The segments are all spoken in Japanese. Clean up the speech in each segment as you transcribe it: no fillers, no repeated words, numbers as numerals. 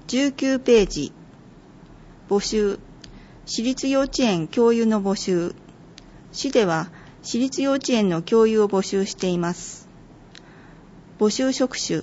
19ページ。募集。私立幼稚園教諭の募集。市では私立幼稚園の教諭を募集しています。募集職種。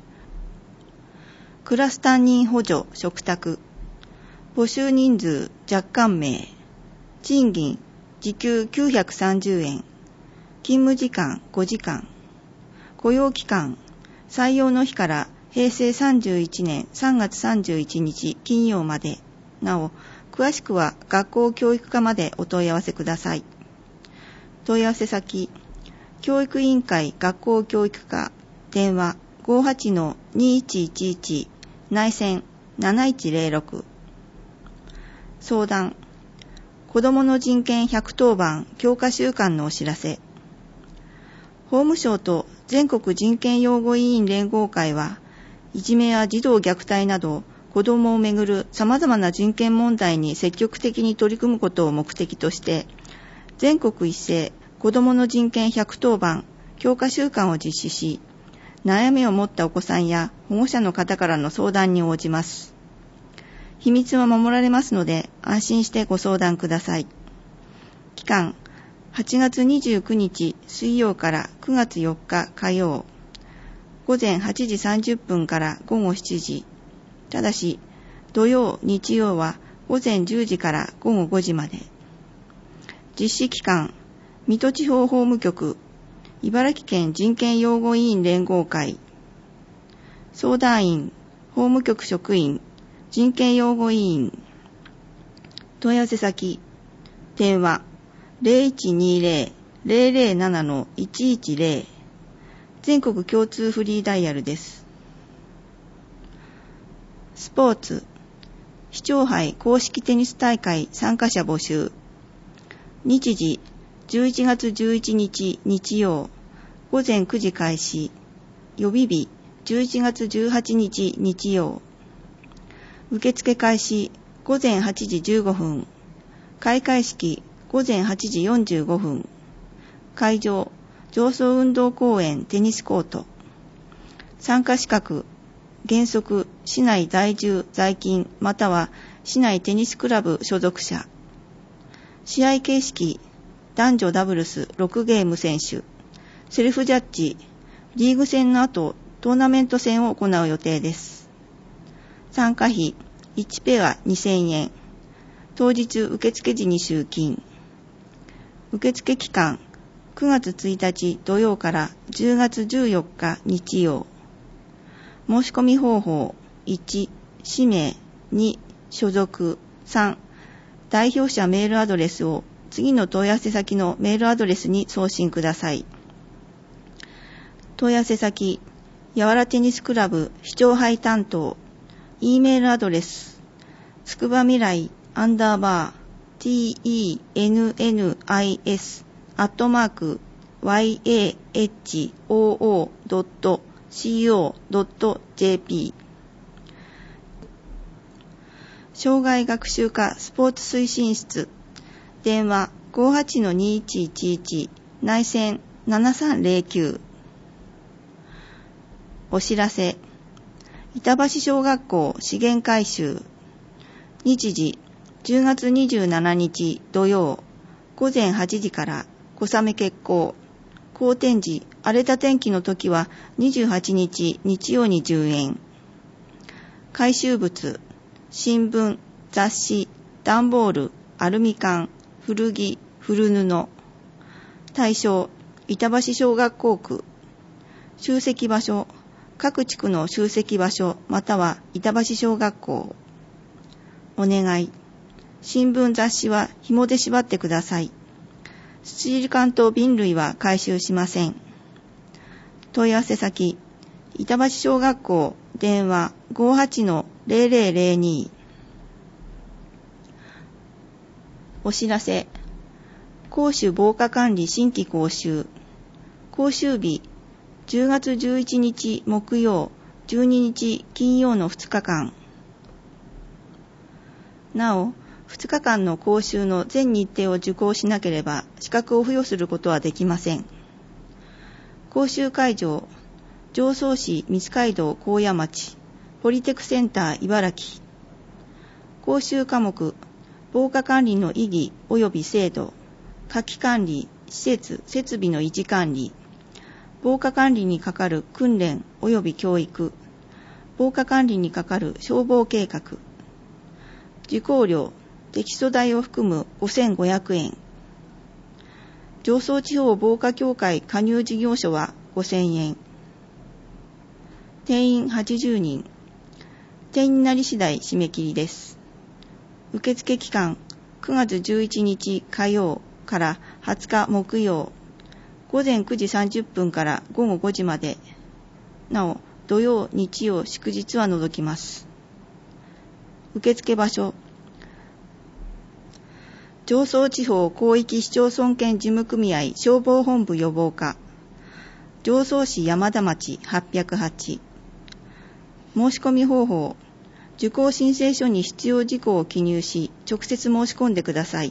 クラス担任補助嘱託。募集人数若干名。賃金時給930円。勤務時間5時間。雇用期間採用の日から平成31年3月31日金曜まで。なお、詳しくは学校教育課までお問い合わせください。問い合わせ先、教育委員会学校教育課、電話 58-2111 内線7106。相談、子どもの人権110番強化週間のお知らせ。法務省と全国人権擁護委員連合会は、いじめや児童虐待など子どもをめぐる様々な人権問題に積極的に取り組むことを目的として、全国一斉子どもの人権110番強化週間を実施し、悩みを持ったお子さんや保護者の方からの相談に応じます。秘密は守られますので、安心してご相談ください。期間、8月29日水曜から9月4日火曜、午前8時30分から午後7時。ただし、土曜、日曜は午前10時から午後5時まで。実施期間、水戸地方法務局、茨城県人権擁護委員連合会。相談員、法務局職員、人権擁護委員。問い合わせ先、電話 0120-007-110。全国共通フリーダイヤルです。スポーツ、市長杯公式テニス大会参加者募集。日時、11月11日日曜、午前9時開始。予備日、11月18日日曜。受付開始、午前8時15分。開会式、午前8時45分。会場、上層運動公園テニスコート。参加資格、原則、市内在住在勤または市内テニスクラブ所属者。試合形式、男女ダブルス6ゲーム選手。セルフジャッジ、リーグ戦の後、トーナメント戦を行う予定です。参加費、1ペア2000円。当日受付時に集金。受付期間、9月1日土曜から10月14日日曜。申し込み方法、1、氏名、2、所属、3、代表者メールアドレスを次の問い合わせ先のメールアドレスに送信ください。問い合わせ先、やわらテニスクラブ市長杯担当、E メールアドレス、つくばみらい_tenis_yahoo.co.jp 障害学習科スポーツ推進室電話 58-2111 内線7309。お知らせ、板橋小学校資源回収。日時10月27日土曜午前8時から小雨決行。好天時、荒れた天気の時は28日日曜に10円。回収物、新聞、雑誌、段ボール、アルミ缶、古着、古布。対象、板橋小学校区。集積場所、各地区の集積場所または板橋小学校。お願い。新聞雑誌は紐で縛ってください。スチール缶と瓶類は回収しません。問い合わせ先、板橋小学校電話 58-0002。お知らせ、公衆防火管理新規講習。講習日、10月11日木曜、12日金曜の2日間。なお、2日間の講習の全日程を受講しなければ資格を付与することはできません。講習会場、常総市三街道高野町、 ポリテクセンター茨城。講習科目、防火管理の意義及び制度、火器管理、施設・設備の維持管理、防火管理に係る訓練及び教育、防火管理に係る消防計画。受講料、テキスト代を含む5500円。常総地方防火協会加入事業所は5000円。定員80人。定員になり次第締め切りです。受付期間、9月11日火曜から20日木曜、午前9時30分から午後5時まで。なお、土曜、日曜、祝日は除きます。受付場所、常総地方広域市町村圏事務組合消防本部予防課、常総市山田町808。申し込み方法、受講申請書に必要事項を記入し、直接申し込んでください。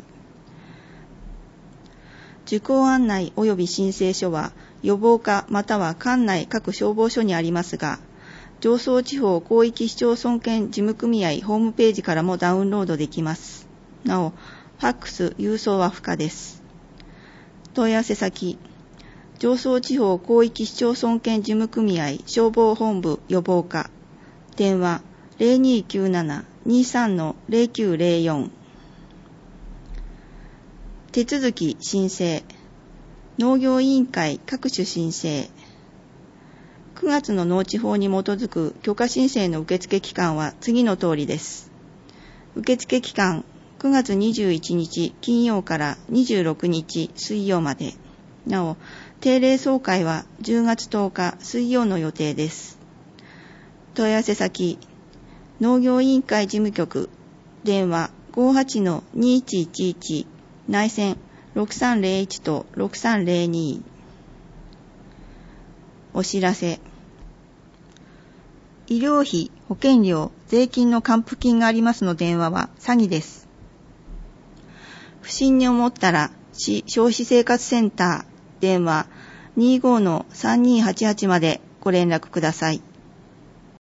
受講案内及び申請書は、予防課または管内各消防署にありますが、常総地方広域市町村圏事務組合ホームページからもダウンロードできます。なお、ファックス、郵送は不可です。問い合わせ先、常総地方広域市町村圏事務組合消防本部予防課、電話 0297-23-0904。手続き申請、農業委員会各種申請。9月の農地法に基づく許可申請の受付期間は次の通りです。受付期間、9月21日金曜から26日水曜まで。なお、定例総会は10月10日水曜の予定です。問い合わせ先、農業委員会事務局、電話 58-2111、内線6301と6302。お知らせ。医療費、保険料、税金の還付金がありますの電話は詐欺です。不審に思ったら、市消費生活センター、電話 25-3288 までご連絡ください。